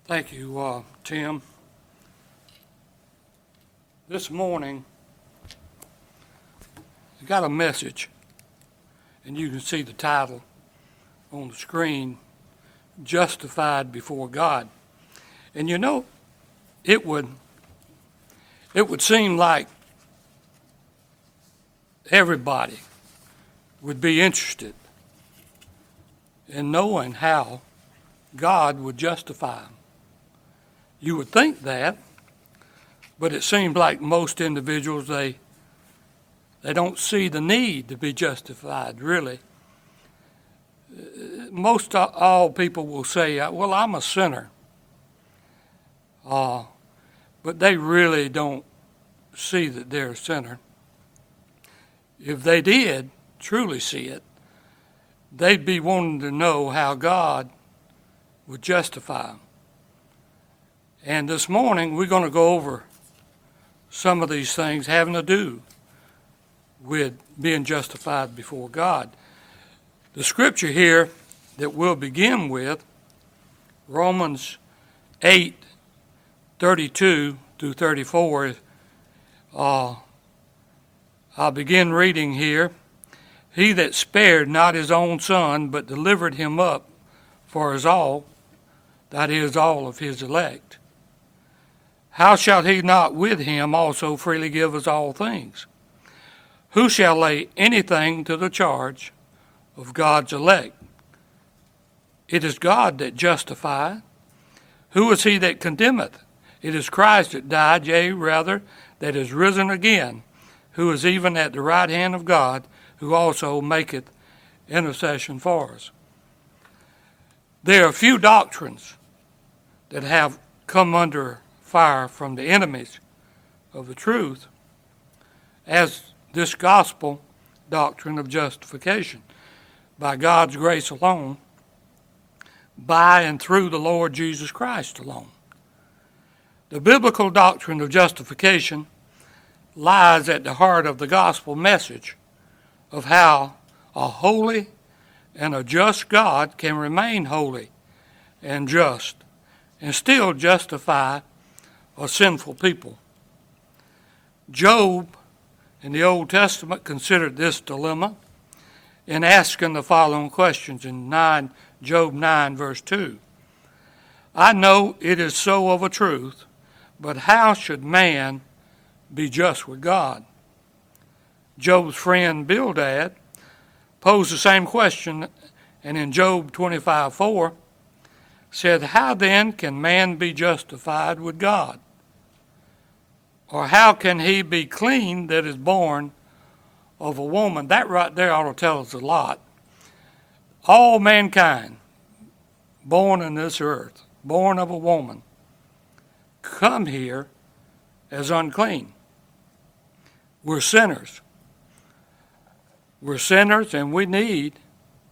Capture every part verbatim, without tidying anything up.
Thank you, uh, Tim. This morning, I got a message, and you can see the title on the screen, Justified Before God. And you know, it would, it would seem like everybody would be interested in knowing how God would justify them. You would think that, but it seems like most individuals, they they don't see the need to be justified, really. Most all people will say, well, I'm a sinner. Uh, but they really don't see that they're a sinner. If they did truly see it, they'd be wanting to know how God would justify them. And this morning, we're going to go over some of these things having to do with being justified before God. The scripture here that we'll begin with, Romans eight, thirty-two through thirty-four, uh, I'll begin reading here. He that spared not his own son, but delivered him up for us all, that is, all of his elect, how shall he not with him also freely give us all things? Who shall lay anything to the charge of God's elect? It is God that justifieth. Who is he that condemneth? It is Christ that died, yea, rather, that is risen again, who is even at the right hand of God, who also maketh intercession for us. There are few doctrines that have come under fire from the enemies of the truth as this gospel doctrine of justification by God's grace alone, by and through the Lord Jesus Christ alone. The biblical doctrine of justification lies at the heart of the gospel message of how a holy and a just God can remain holy and just and still justify a sinful people. Job in the Old Testament considered this dilemma in asking the following questions in nine, Job nine, verse two. I know it is so of a truth, but how should man be just with God? Job's friend Bildad posed the same question, and in Job twenty-five, four, said, how then can man be justified with God? Or how can he be clean that is born of a woman? That right there ought to tell us a lot. All mankind born in this earth, born of a woman, come here as unclean. We're sinners. We're sinners, and we need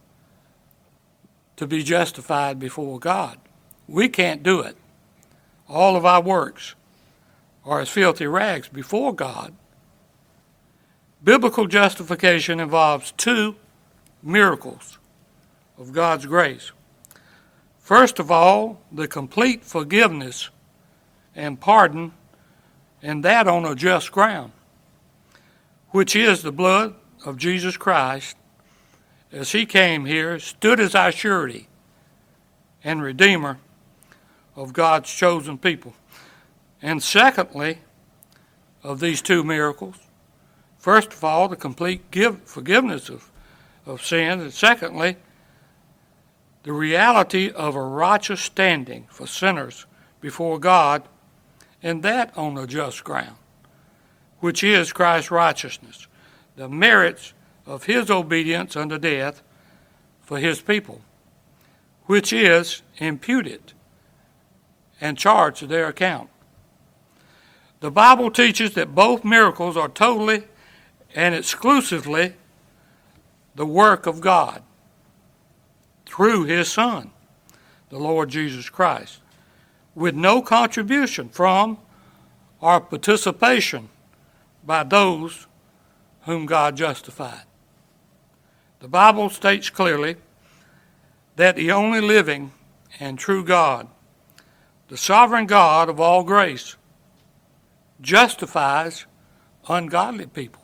to be justified before God. We can't do it. All of our works are as filthy rags before God. Biblical justification involves two miracles of God's grace. First of all, the complete forgiveness and pardon, and that on a just ground, which is the blood of Jesus Christ, as he came here, stood as our surety and redeemer of God's chosen people. And secondly, of these two miracles, first of all, the complete give, forgiveness of, of sin, and secondly, the reality of a righteous standing for sinners before God, and that on a just ground, which is Christ's righteousness, the merits of his obedience unto death for his people, which is imputed and charged to their account. The Bible teaches that both miracles are totally and exclusively the work of God through his Son, the Lord Jesus Christ, with no contribution from or participation by those whom God justified. The Bible states clearly that the only living and true God the sovereign God of all grace justifies ungodly people.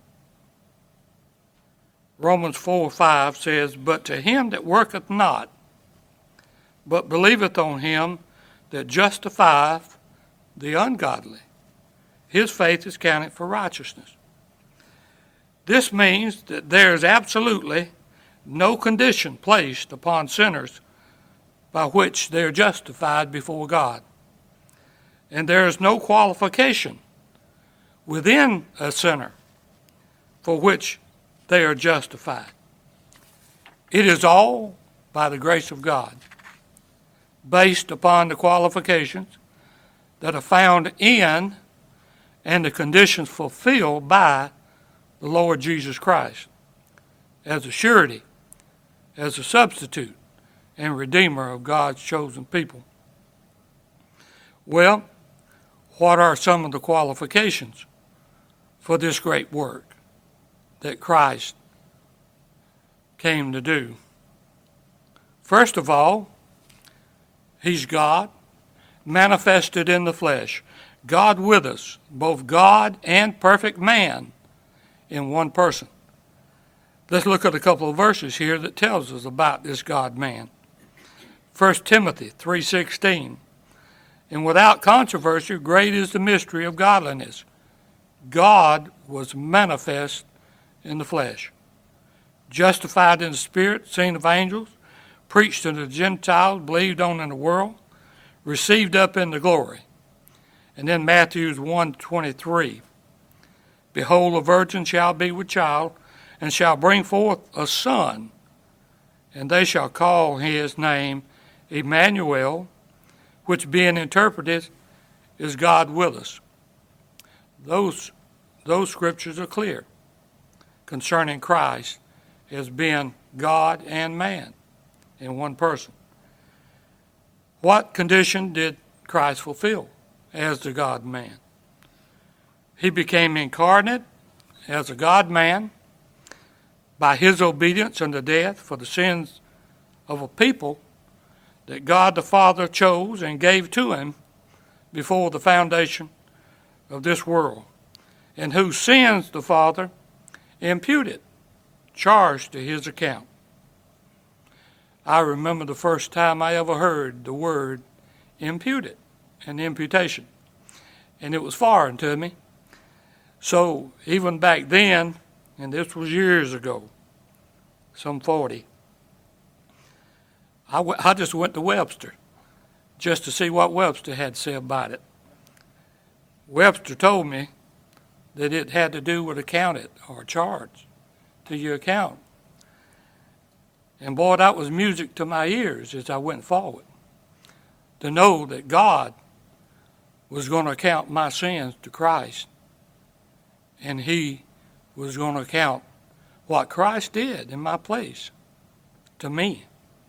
Romans four five says, But to him that worketh not, but believeth on him that justifieth the ungodly, his faith is counted for righteousness. This means that there is absolutely no condition placed upon sinners by which they are justified before God. And there is no qualification within a sinner for which they are justified. It is all by the grace of God, based upon the qualifications that are found in and the conditions fulfilled by the Lord Jesus Christ as a surety, as a substitute and redeemer of God's chosen people. Well, what are some of the qualifications for this great work that Christ came to do? First of all, he's God, manifested in the flesh. God with us, both God and perfect man in one person. Let's look at a couple of verses here that tells us about this God-man. First Timothy three sixteen, And without controversy, great is the mystery of godliness. God was manifest in the flesh, justified in the spirit, seen of angels, preached unto the Gentiles, believed on in the world, received up into glory. And then Matthew one twenty-three, Behold, a virgin shall be with child, and shall bring forth a son, and they shall call his name Emmanuel, which being interpreted is God with us. Those, those scriptures are clear concerning Christ as being God and man in one person. What condition did Christ fulfill as the God-man? He became incarnate as a God-man by his obedience unto death for the sins of a people that God the Father chose and gave to him before the foundation of this world, and whose sins the Father imputed, charged to his account. I remember the first time I ever heard the word imputed and imputation, and it was foreign to me. So even back then, and this was years ago, some forty, I, w- I just went to Webster just to see what Webster had to say about it. Webster told me that it had to do with accounted or charge to your account. And boy, that was music to my ears as I went forward, to know that God was going to account my sins to Christ, and he was going to account what Christ did in my place to me.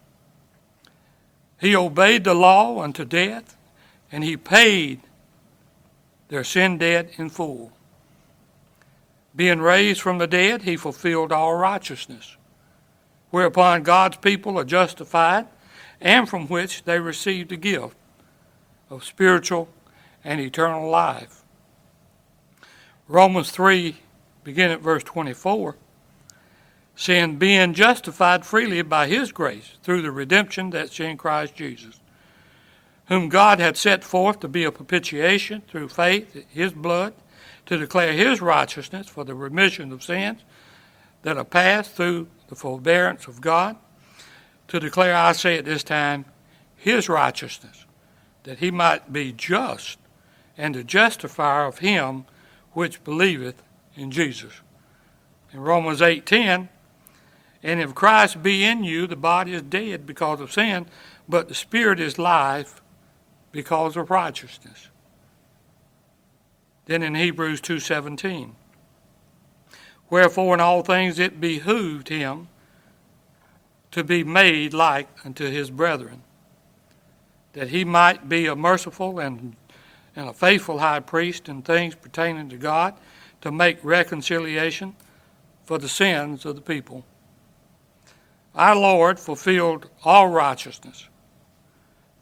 He obeyed the law unto death, and he paid their sin debt in full. Being raised from the dead, he fulfilled all righteousness, whereupon God's people are justified, and from which they receive the gift of spiritual and eternal life. Romans three, beginning at verse twenty-four, saying, being justified freely by his grace through the redemption that's in Christ Jesus, whom God had set forth to be a propitiation through faith in his blood, to declare his righteousness for the remission of sins that are passed through the forbearance of God, to declare, I say at this time, his righteousness, that he might be just and the justifier of him which believeth in Jesus. In Romans eight ten, and if Christ be in you, the body is dead because of sin, but the spirit is life because of righteousness. Then in Hebrews two seventeen, wherefore in all things it behooved him to be made like unto his brethren, that he might be a merciful and, and a faithful high priest in things pertaining to God, to make reconciliation for the sins of the people. Our Lord fulfilled all righteousness,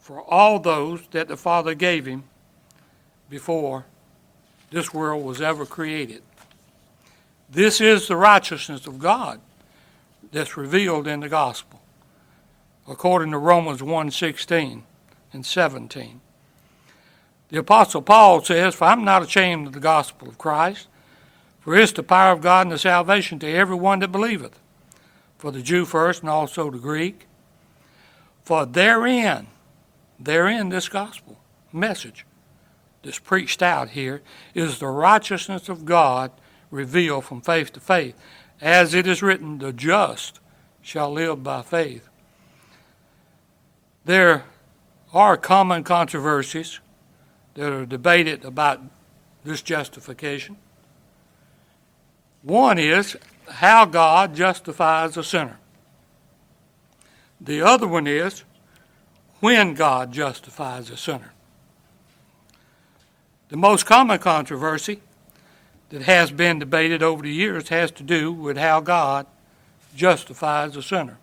for all those that the Father gave him before this world was ever created. This is the righteousness of God that's revealed in the gospel, according to Romans one sixteen and seventeen. The Apostle Paul says, "For I'm not ashamed of the gospel of Christ, for it is the power of God and the salvation to everyone that believeth, for the Jew first and also the Greek. For therein, therein this gospel message that's preached out here is the righteousness of God revealed from faith to faith. As it is written, the just shall live by faith." There are common controversies that are debated about this justification. One is how God justifies a sinner. The other one is when God justifies a sinner. The most common controversy that has been debated over the years has to do with how God justifies a sinner.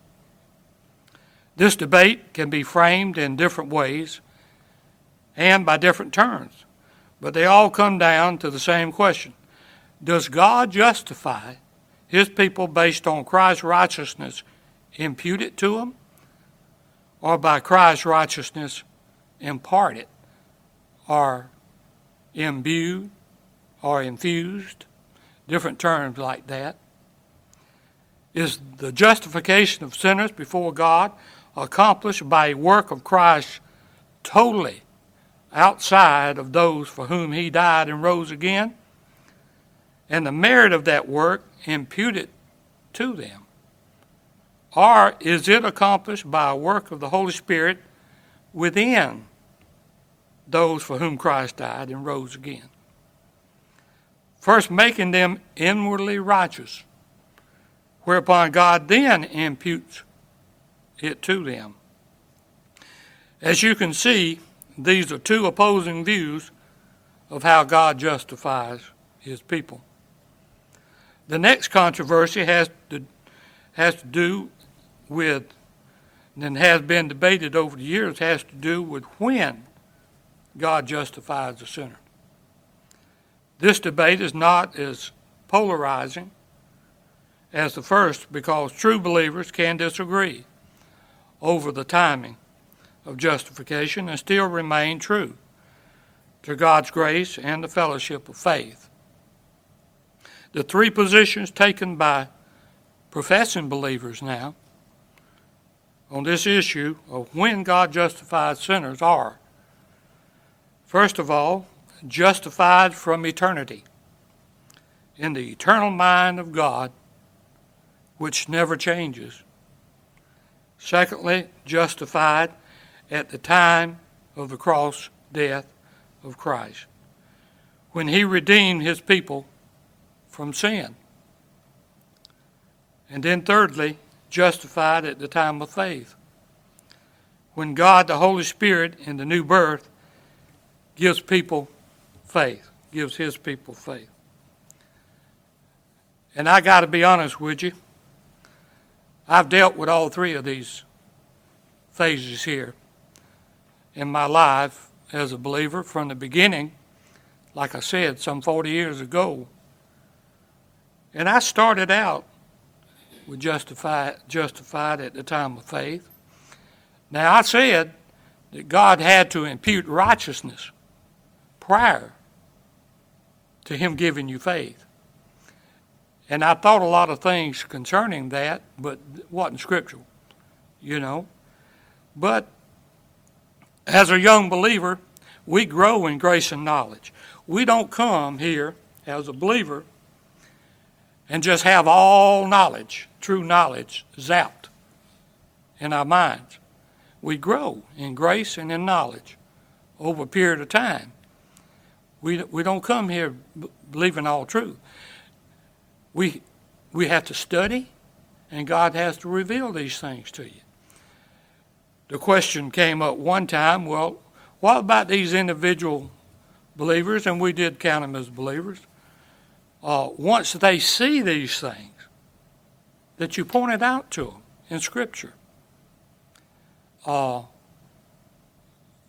This debate can be framed in different ways and by different terms, but they all come down to the same question. Does God justify his people based on Christ's righteousness imputed to them, or by Christ's righteousness imparted, or imbued, or infused? Different terms like that. Is the justification of sinners before God accomplished by a work of Christ totally outside of those for whom he died and rose again, and the merit of that work imputed to them? Or is it accomplished by a work of the Holy Spirit within those for whom Christ died and rose again, first making them inwardly righteous, whereupon God then imputes it to them? As you can see, these are two opposing views of how God justifies his people. The next controversy has to, has to do with, and has been debated over the years, has to do with when God justifies the sinner. This debate is not as polarizing as the first, because true believers can disagree over the timing of justification and still remain true to God's grace and the fellowship of faith. The three positions taken by professing believers now on this issue of when God justifies sinners are, first of all, justified from eternity, in the eternal mind of God, which never changes. Secondly, justified at the time of the cross death of Christ, when he redeemed his people from sin. And then thirdly, justified at the time of faith, when God the Holy Spirit in the new birth gives people faith, gives his people faith. And I got to be honest with you, I've dealt with all three of these phases here in my life as a believer from the beginning, like I said, some forty years ago. And I started out with justified, justified at the time of faith. Now, I said that God had to impute righteousness prior to him giving you faith. And I thought a lot of things concerning that, but it wasn't scriptural, you know. But as a young believer, we grow in grace and knowledge. We don't come here as a believer and just have all knowledge, true knowledge, zapped in our minds. We grow in grace and in knowledge over a period of time. We we don't come here believing all truth. We we have to study, and God has to reveal these things to you. The question came up one time, well, what about these individual believers, and we did count them as believers, uh, once they see these things that you pointed out to them in Scripture, uh,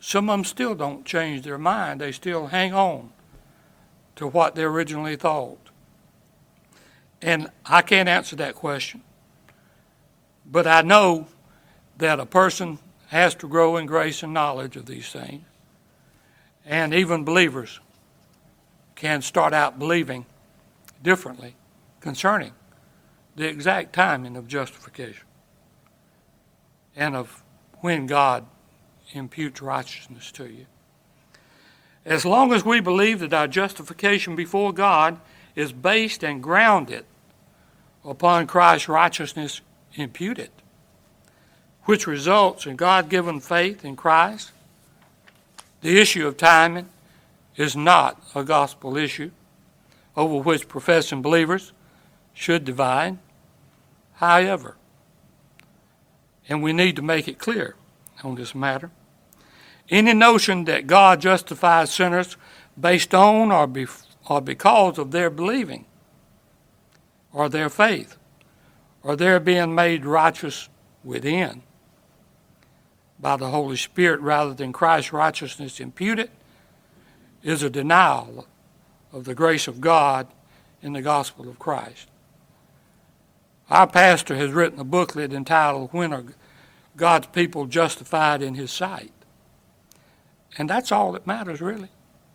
some of them still don't change their mind. They still hang on to what they originally thought. And I can't answer that question. But I know that a person has to grow in grace and knowledge of these things. And even believers can start out believing differently concerning the exact timing of justification and of when God imputes righteousness to you. As long as we believe that our justification before God is based and grounded upon Christ's righteousness imputed, which results in God-given faith in Christ, the issue of timing is not a gospel issue over which professing believers should divide. However, and we need to make it clear on this matter, any notion that God justifies sinners based on or, be, or because of their believing or their faith or their being made righteous within by the Holy Spirit rather than Christ's righteousness imputed is a denial of the grace of God in the gospel of Christ. Our pastor has written a booklet entitled, "When Are God's People Justified in His Sight?" And that's all that matters, really.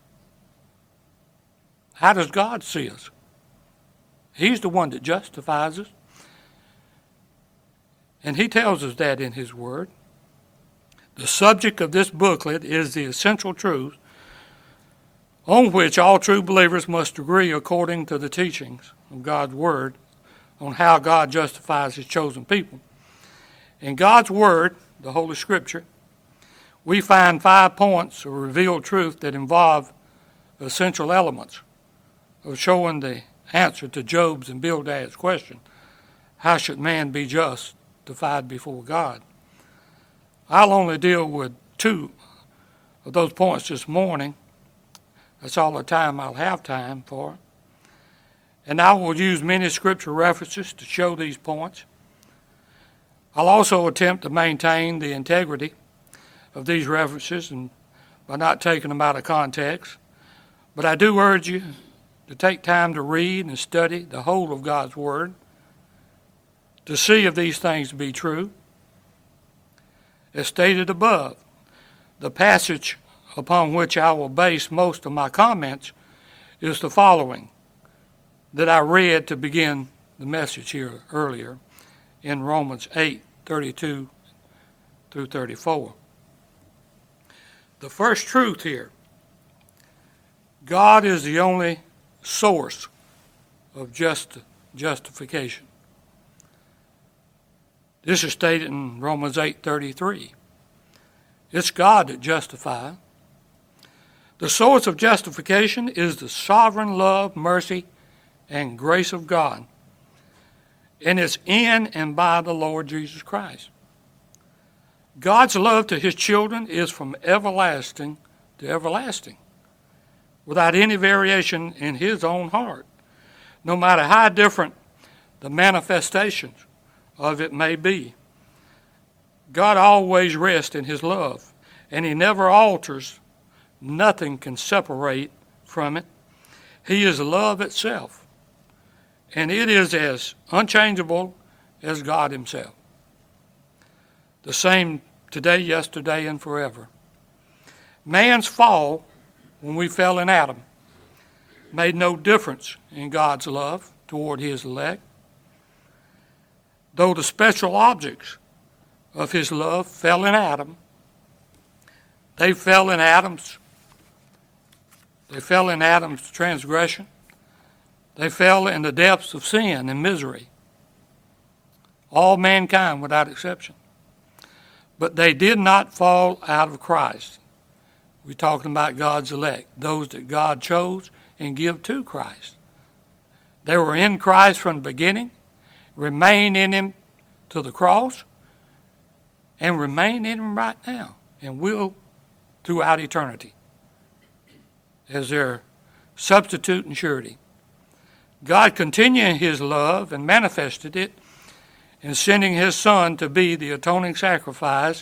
How does God see us? He's the one that justifies us. And He tells us that in His Word. The subject of this booklet is the essential truth on which all true believers must agree according to the teachings of God's Word on how God justifies His chosen people. In God's Word, the Holy Scripture, we find five points of revealed truth that involve essential elements of showing the answer to Job's and Bildad's question, how should man be justified before God? I'll only deal with two of those points this morning. That's all the time I'll have time for. And I will use many scripture references to show these points. I'll also attempt to maintain the integrity of these references and by not taking them out of context. But I do urge you to take time to read and study the whole of God's Word to see if these things be true. As stated above, the passage upon which I will base most of my comments is the following that I read to begin the message here earlier in Romans eight, thirty-two through thirty-four. The first truth here, God is the only source of just, justification. This is stated in Romans eight thirty-three. It's God that justifies. The source of justification is the sovereign love, mercy, and grace of God. And it's in and by the Lord Jesus Christ. God's love to His children is from everlasting to everlasting, without any variation in His own heart, no matter how different the manifestations of it may be. God always rests in His love, and He never alters. Nothing can separate from it. He is love itself, and it is as unchangeable as God Himself. The same today, yesterday, and forever. Man's fall, when we fell in Adam, made no difference in God's love toward His elect. Though the special objects of His love fell in Adam, they fell in Adam's they fell in Adam's transgression. They fell in the depths of sin and misery. All mankind without exception. But they did not fall out of Christ. We're talking about God's elect, those that God chose and give to Christ. They were in Christ from the beginning, remain in Him to the cross, and remain in Him right now, and will throughout eternity as their substitute and surety. God continued His love and manifested it in sending His Son to be the atoning sacrifice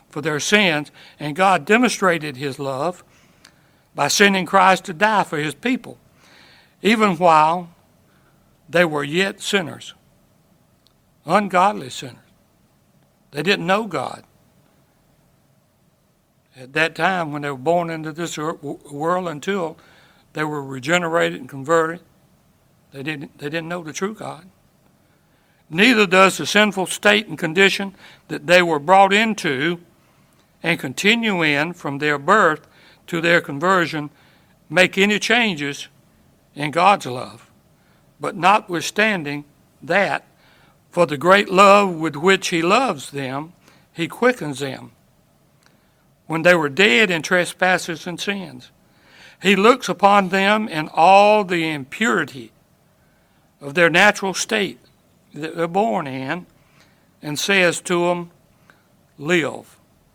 for their sins, and God demonstrated his love by sending Christ to die for his people, even while they were yet sinners, ungodly sinners. They didn't know God. At that time, when they were born into this world, until they were regenerated and converted, they didn't, they didn't know the true God. Neither does the sinful state and condition that they were brought into and continue in from their birth to their conversion make any changes in God's love. But notwithstanding that, for the great love with which he loves them, he quickens them. When they were dead in trespasses and sins, he looks upon them in all the impurity of their natural state that they're born in, and says to them, live.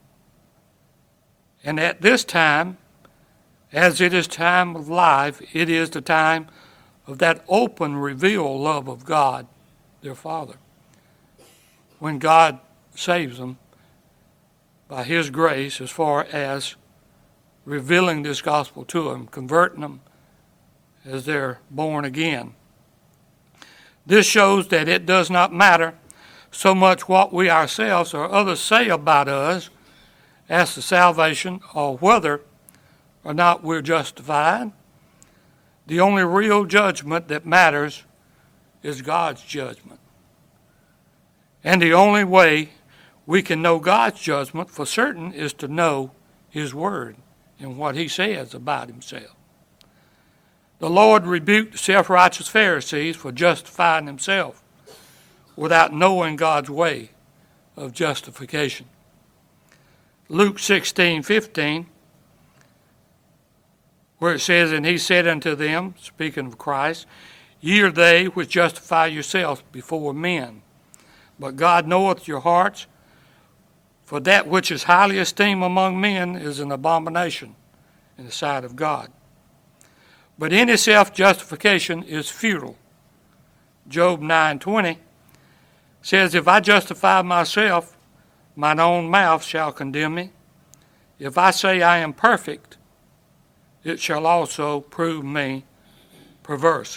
And at this time, as it is time of life, it is the time of that open, revealed love of God, their Father. When God saves them by his grace, as far as revealing this gospel to them, converting them as they're born again. This shows that it does not matter so much what we ourselves or others say about us as to salvation, or whether or not we're justified. The only real judgment that matters is God's judgment. And the only way we can know God's judgment for certain is to know his word and what he says about himself. The Lord rebuked the self-righteous Pharisees for justifying themselves without knowing God's way of justification. Luke sixteen fifteen, where it says, and he said unto them, speaking of Christ, ye are they which justify yourselves before men, but God knoweth your hearts, for that which is highly esteemed among men is an abomination in the sight of God. But any self-justification is futile. Job nine twenty says, if I justify myself, mine own mouth shall condemn me. If I say I am perfect, it shall also prove me perverse.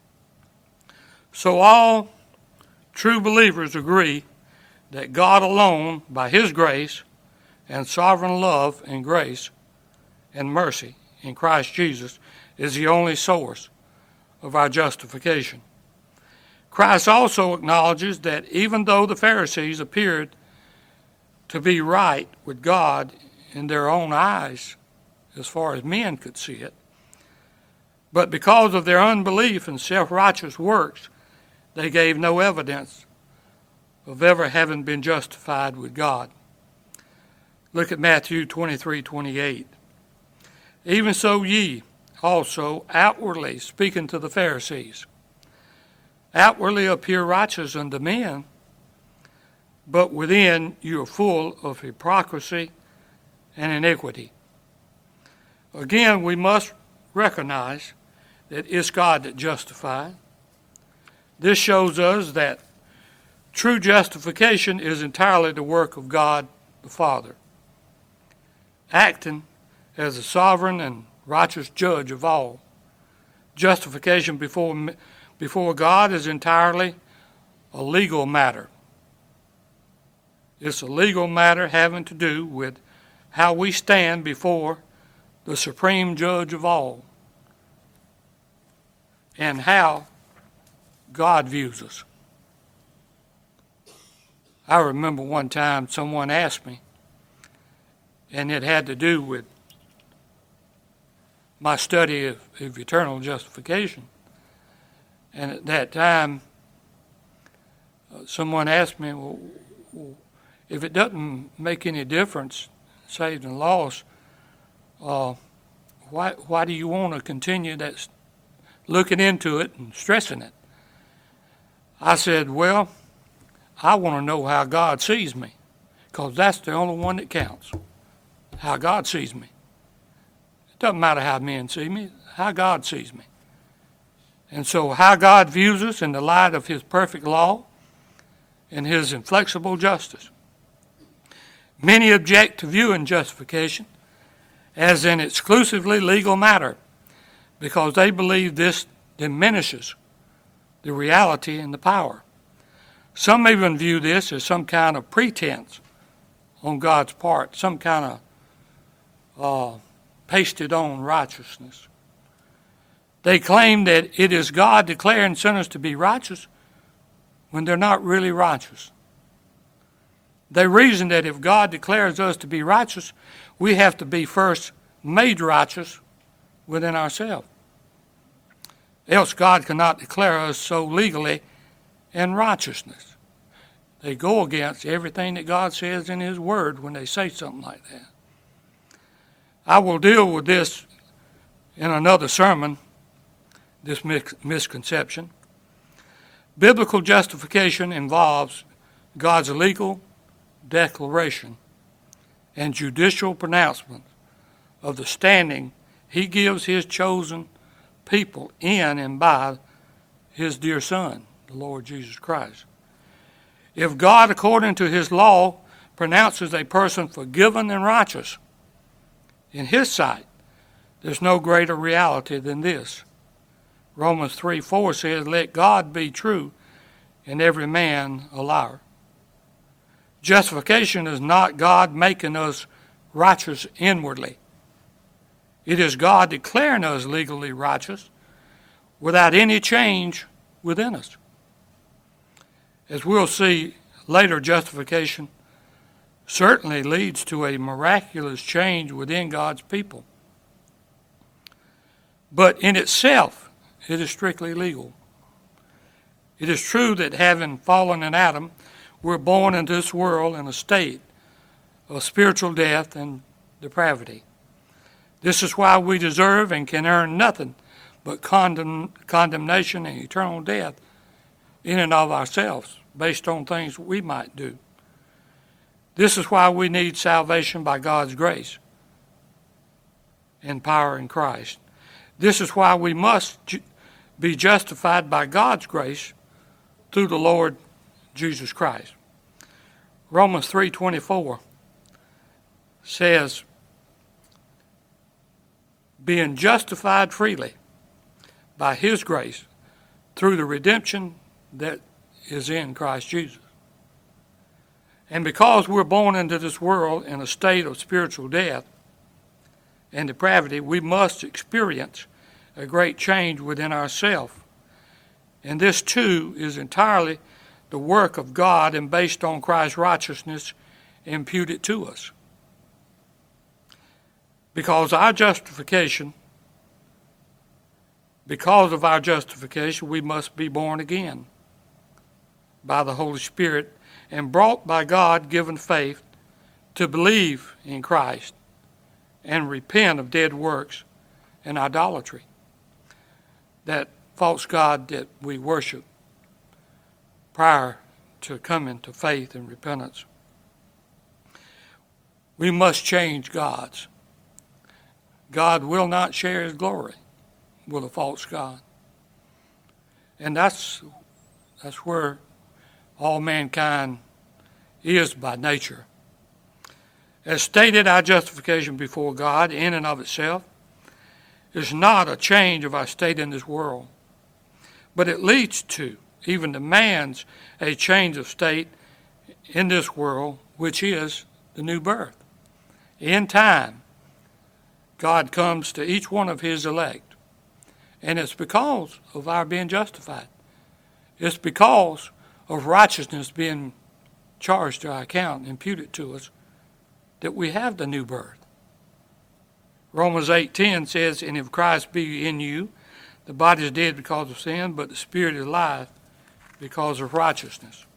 So all true believers agree that God alone, by his grace and sovereign love and grace and mercy in Christ Jesus, is the only source of our justification. Christ also acknowledges that even though the Pharisees appeared to be right with God in their own eyes, as far as men could see it, but because of their unbelief and self-righteous works, they gave no evidence of ever having been justified with God. Look at Matthew twenty-three twenty-eight. Even so ye also outwardly, speaking to the Pharisees, outwardly appear righteous unto men, but within you are full of hypocrisy and iniquity. Again, we must recognize that it's God that justifies. This shows us that true justification is entirely the work of God the Father, acting as a sovereign and righteous judge of all. Justification before, before God is entirely a legal matter. It's a legal matter having to do with how we stand before the supreme judge of all and how God views us. I remember one time someone asked me, and it had to do with my study of, of eternal justification. And at that time, uh, someone asked me, well, well, if it doesn't make any difference, saved and lost, uh, why why do you want to continue that looking into it and stressing it? I said, well, I want to know how God sees me, because that's the only one that counts, how God sees me. It doesn't matter how men see me, how God sees me. And so how God views us in the light of his perfect law and his inflexible justice Many object to viewing justification as an exclusively legal matter because they believe this diminishes the reality and the power. Some even view this as some kind of pretense on God's part, some kind of uh, pasted on righteousness. They claim that it is God declaring sinners to be righteous when they're not really righteous. They reason that if God declares us to be righteous, we have to be first made righteous within ourselves. Else God cannot declare us so legally in righteousness. They go against everything that God says in His Word when they say something like that. I will deal with this in another sermon, this misconception. Biblical justification involves God's legal declaration and judicial pronouncement of the standing He gives His chosen people in and by His dear Son, the Lord Jesus Christ. If God, according to His law, pronounces a person forgiven and righteous in His sight, there's no greater reality than this. Romans three four says, "Let God be true and every man a liar." Justification is not God making us righteous inwardly. It is God declaring us legally righteous without any change within us. As we'll see later, justification certainly leads to a miraculous change within God's people. But in itself, it is strictly legal. It is true that having fallen in Adam, we're born into this world in a state of spiritual death and depravity. This is why we deserve and can earn nothing but condemn, condemnation and eternal death in and of ourselves, based on things we might do. This is why we need salvation by God's grace and power in Christ. This is why we must ju- be justified by God's grace through the Lord Jesus Christ. Romans three twenty-four says, "Being justified freely by His grace through the redemption that is in Christ Jesus." And because we're born into this world in a state of spiritual death and depravity, we must experience a great change within ourselves. And this too is entirely the work of God and based on Christ's righteousness imputed to us. Because our justification, because of our justification, we must be born again by the Holy Spirit and brought by God-given faith to believe in Christ and repent of dead works and idolatry, that false god that we worship prior to coming to faith and repentance. We must change gods. God will not share His glory with a false god. And that's that's where all mankind is by nature. As stated, our justification before God in and of itself is not a change of our state in this world, but it leads to, even demands, a change of state in this world, which is the new birth. In time, God comes to each one of His elect, and it's because of our being justified. It's because of righteousness being charged to our account and imputed to us that we have the new birth. Romans eight ten says, "And if Christ be in you, the body is dead because of sin, but the spirit is alive because of righteousness."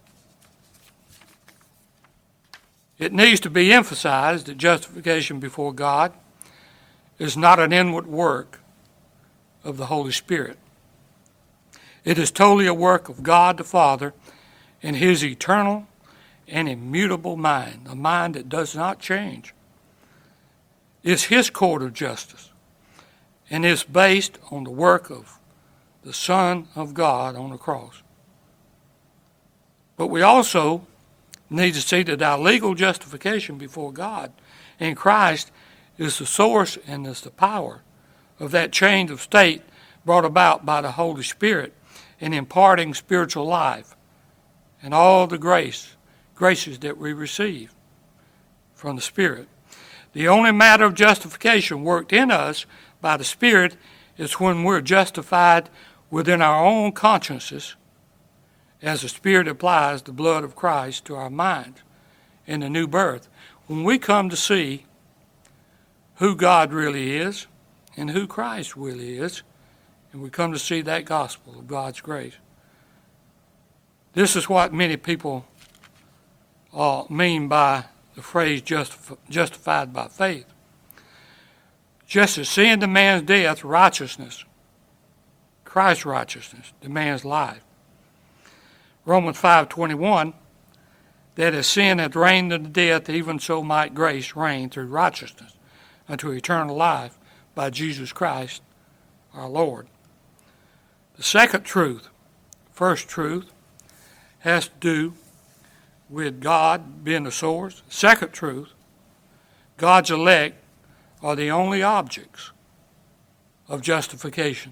It needs to be emphasized that justification before God is not an inward work of the Holy Spirit. It is totally a work of God the Father in His eternal and immutable mind, a mind that does not change. It's His court of justice and is based on the work of the Son of God on the cross. But we also need to see that our legal justification before God in Christ is the source and is the power of that change of state brought about by the Holy Spirit in imparting spiritual life and all the grace, graces that we receive from the Spirit. The only matter of justification worked in us by the Spirit is when we're justified within our own consciences as the Spirit applies the blood of Christ to our minds in the new birth. When we come to see who God really is and who Christ really is, and we come to see that gospel of God's grace. This is what many people uh, mean by the phrase justif- justified by faith. Just as sin demands death, righteousness, Christ's righteousness, demands life. Romans five twenty-one, that as sin hath reigned unto death, even so might grace reign through righteousness unto eternal life by Jesus Christ our Lord. The second truth, first truth, has to do with God being the source. Second truth, God's elect are the only objects of justification.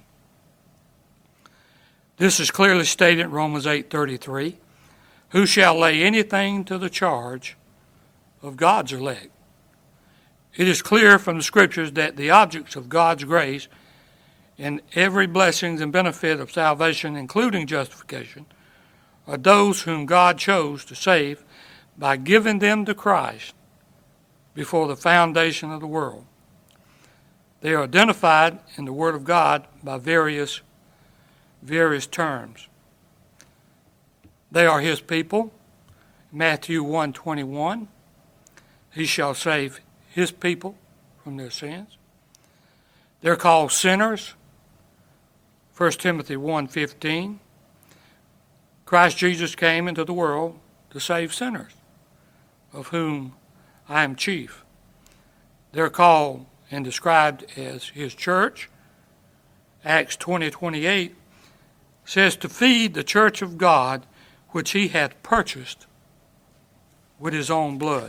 This is clearly stated in Romans eight thirty-three. Who shall lay anything to the charge of God's elect? It is clear from the Scriptures that the objects of God's grace and every blessing and benefit of salvation, including justification, are those whom God chose to save by giving them to Christ before the foundation of the world. They are identified in the Word of God by various, various terms. They are His people. Matthew one twenty-one, He shall save His people from their sins. They're called sinners. First Timothy one fifteen, Christ Jesus came into the world to save sinners, of whom I am chief. They're called and described as His church. Acts twenty twenty-eight says to feed the church of God, which He hath purchased with His own blood.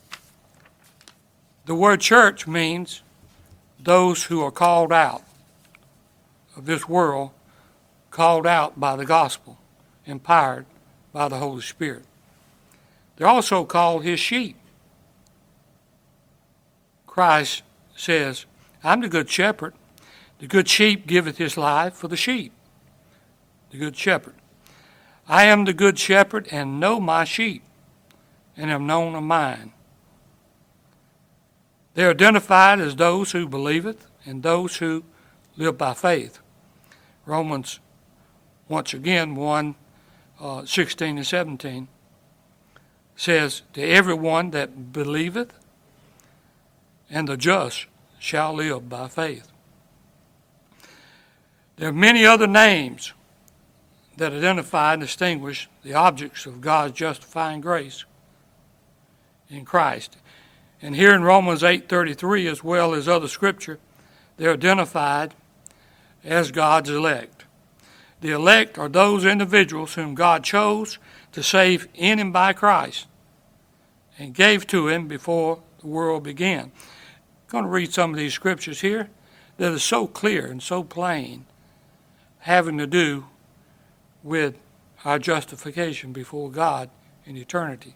The word church means those who are called out of this world, called out by the gospel, empowered by the Holy Spirit. They're also called His sheep. Christ says, I'm the good shepherd. The good sheep giveth his life for the sheep. The good shepherd. I am the good shepherd and know my sheep, and am known of mine. They are identified as those who believeth and those who live by faith. Romans, once again, one, uh, sixteen and seventeen, says, to everyone that believeth, and the just shall live by faith. There are many other names that identify and distinguish the objects of God's justifying grace in Christ. And here in Romans eight thirty-three, as well as other scripture, they're identified as God's elect. The elect are those individuals whom God chose to save in and by Christ and gave to Him before the world began. I'm going to read some of these scriptures here that are so clear and so plain, having to do with our justification before God in eternity.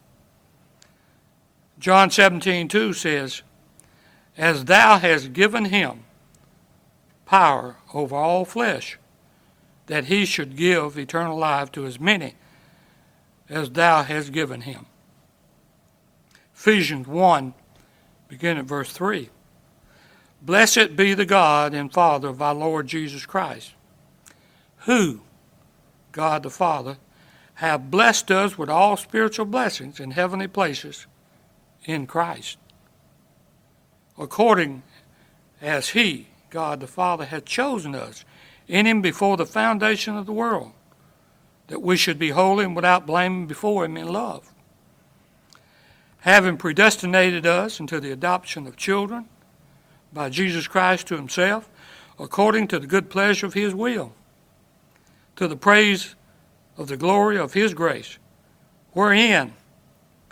John seventeen two says, as thou hast given Him power over all flesh, that He should give eternal life to as many as thou hast given Him. Ephesians one, beginning at verse three. Blessed be the God and Father of our Lord Jesus Christ, who, God the Father, have blessed us with all spiritual blessings in heavenly places in Christ, according as He, God the Father, hath chosen us in Him before the foundation of the world, that we should be holy and without blame before Him in love, having predestinated us unto the adoption of children by Jesus Christ to Himself, according to the good pleasure of His will, to the praise of the glory of His grace, wherein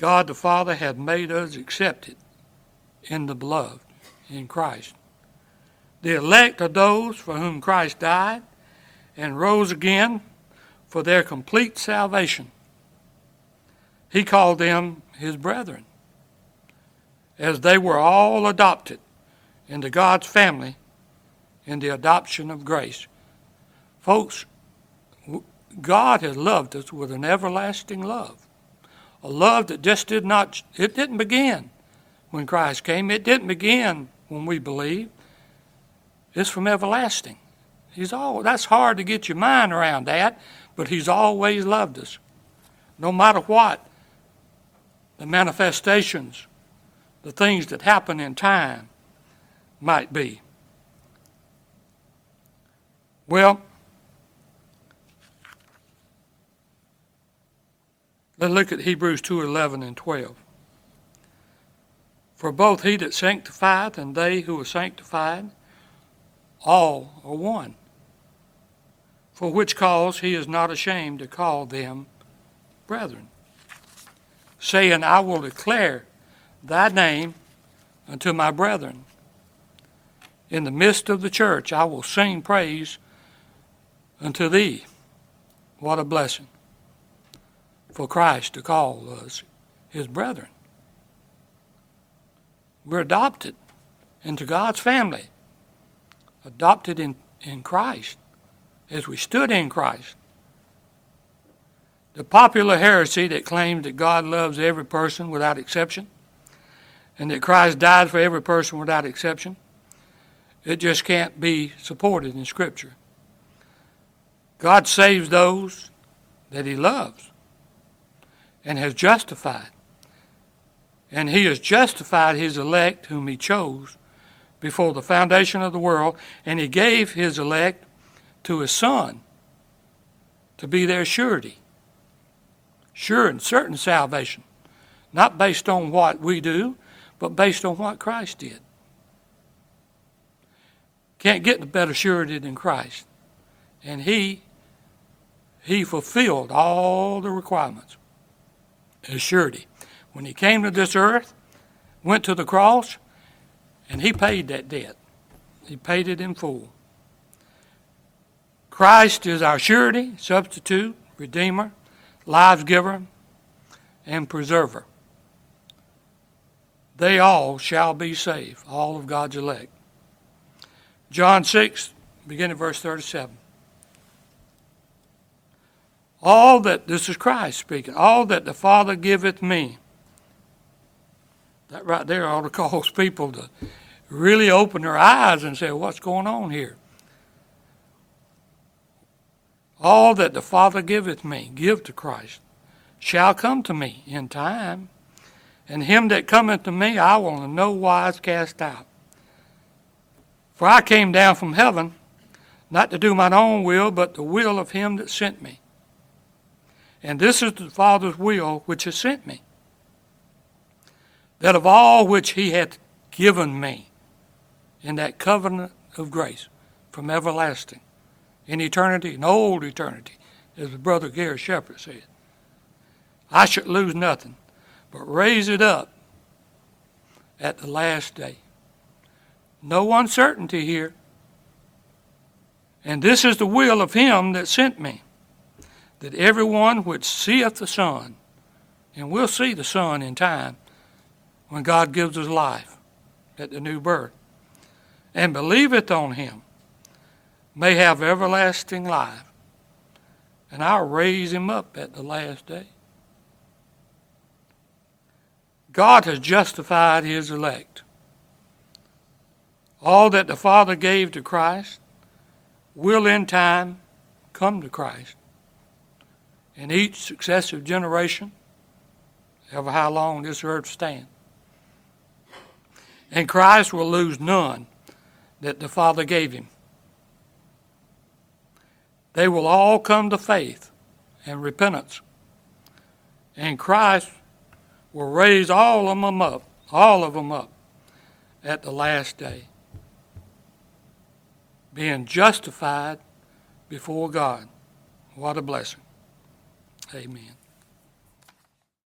God the Father hath made us accepted in the beloved, in Christ. The elect are those for whom Christ died and rose again for their complete salvation. He called them his brethren, as they were all adopted into God's family in the adoption of grace. Folks, God has loved us with an everlasting love, a love that just did not, it didn't begin when Christ came. It didn't begin when we believed. It's from everlasting. He's all, that's hard to get your mind around that, but he's always loved us. No matter what the manifestations, the things that happen in time might be. Well, let's look at Hebrews two eleven and twelve. For both he that sanctifieth and they who are sanctified, all are one. For which cause he is not ashamed to call them brethren, saying, I will declare thy name unto my brethren. In the midst of the church I will sing praise unto thee. What a blessing for Christ to call us his brethren. We're adopted into God's family, adopted in, in Christ, as we stood in Christ. The popular heresy that claims that God loves every person without exception, and that Christ died for every person without exception, it just can't be supported in Scripture. God saves those that he loves and has justified. And he has justified his elect whom he chose before the foundation of the world, and he gave his elect to his Son to be their surety. Sure and certain salvation, not based on what we do, but based on what Christ did. Can't get a better surety than Christ. And he, he fulfilled all the requirements as surety. When he came to this earth, went to the cross, and he paid that debt. He paid it in full. Christ is our surety, substitute, redeemer, lives giver, and preserver. They all shall be saved, all of God's elect. John six, beginning at verse thirty-seven. All that, this is Christ speaking, all that the Father giveth me. That right there ought to cause people to really open their eyes and say, what's going on here? All that the Father giveth me, give to Christ, shall come to me in time, and him that cometh to me I will in no wise cast out. For I came down from heaven, not to do mine own will, but the will of him that sent me. And this is the Father's will which has sent me, that of all which he hath given me in that covenant of grace from everlasting, in eternity, in old eternity, as the brother Gary Shepherd said, I should lose nothing, but raise it up at the last day. No uncertainty here. And this is the will of him that sent me, that everyone which seeth the Son, and we'll see the Son in time when God gives us life at the new birth, and believeth on him, may have everlasting life, and I'll raise him up at the last day. God has justified his elect. All that the Father gave to Christ will in time come to Christ. In each successive generation, ever how long this earth stands. And Christ will lose none that the Father gave him. They will all come to faith and repentance. And Christ will raise all of them up, all of them up at the last day, being justified before God. What a blessing. Amen.